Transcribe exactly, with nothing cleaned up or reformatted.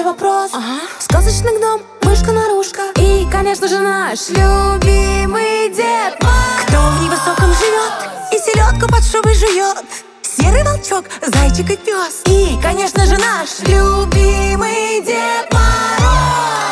следующий вопрос. Ага. Сказочный дом, мышка-нарушка и, конечно же, наш любимый Дед Мороз. Кто в невысоком живет и селедку под шубой жует? Серый волчок, зайчик и пес. И, конечно же, наш любимый Дед Мороз.